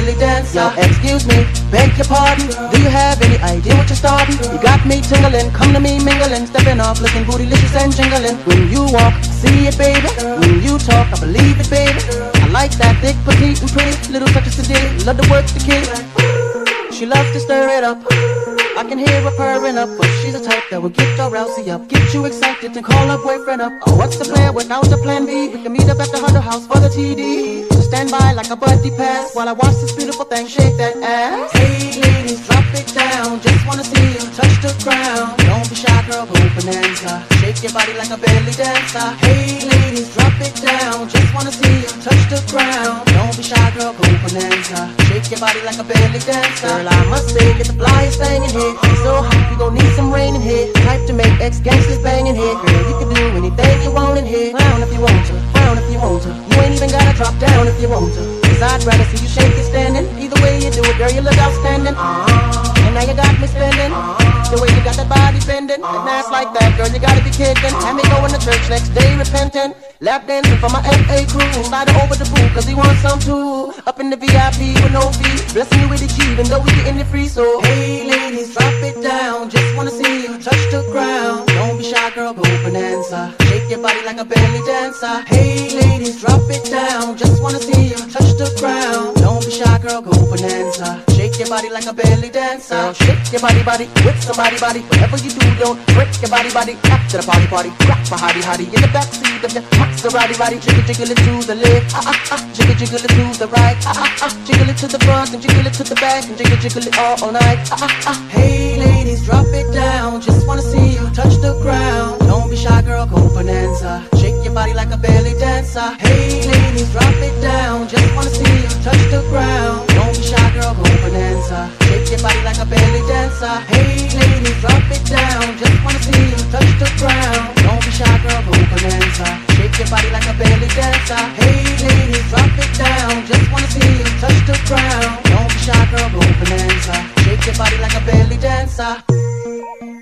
belly dancer. Yo, excuse me, beg your pardon. Do you have any idea what you're starting? You got me tingling, come to me mingling, stepping off, looking bootylicious and jingling. When you walk, see it, baby. When you talk, I believe it, baby. I like that thick, petite, and pretty. Little touches today, love to work the kid. She loves to stir it up. I can hear her purring up, but she's a type that will get your rousey up, get you excited and call her boyfriend up. Oh, what's the plan without the plan B? We can meet up at the Hunter House for the TD. So stand by like a buddy pass while I watch this beautiful thing shake that ass. Hey ladies, drop it down. Just wanna see you touch the ground. Don't be shy, girl, go bonanza. Shake your body like a belly dancer. Hey ladies, drop it down. Just wanna see you touch the ground. Don't be shy, girl, go bonanza. Shake your body like a belly dancer. Girl, I must say, get the flyest thing in here. So hot, we gon' need some rain in here. Type to make ex-gangsters bang in here. Girl, you can do anything you want in here. Frown if you want to, frown if you want to. You ain't even gotta drop down if you want to. Cause I'd rather see you shake it standing. Either way you do it, girl, you look outstanding. And now you got me spending. The way you got that body bending, and ass like that, girl, you gotta be kidding. Had me going to church next day repenting. Lap dancing for my FA crew. Slide over the pool, cause he wants some too. Up in the VIP with no fee. Blessing you with the G, even though we getting it free. So, hey ladies, drop it down. Just wanna see you touch the ground. Don't be shy, girl, go bonanza. Shake your body like a belly dancer. Hey ladies, drop it down. Just wanna see you touch the ground. Don't be shy, girl, go bonanza. Shake your body like a belly dancer. Girl, shake your body with somebody body. Whatever you do, don't break your body. After the party. Rock for hottie in the backseat of your Maserati. Jiggle it to the left, jiggle it to the right, jiggle it to the front and jiggle it to the back and jiggle it all night. Hey ladies, drop it down. Just wanna see you touch the ground. Don't be shy, girl, go bonanza. Shake your body like a belly dancer. Hey ladies, drop it down. Just wanna see you touch the ground. Don't be shy, girl, go bonanza. Shake your body like a belly dancer. Hey ladies, drop it down. Just wanna see you touch the ground. Don't be shy, girl, go bonanza. Shake your body like a belly dancer. Hey ladies, drop it down. Just wanna see you touch the ground. Don't be shy, girl, go bonanza. Shake your body like a belly dancer.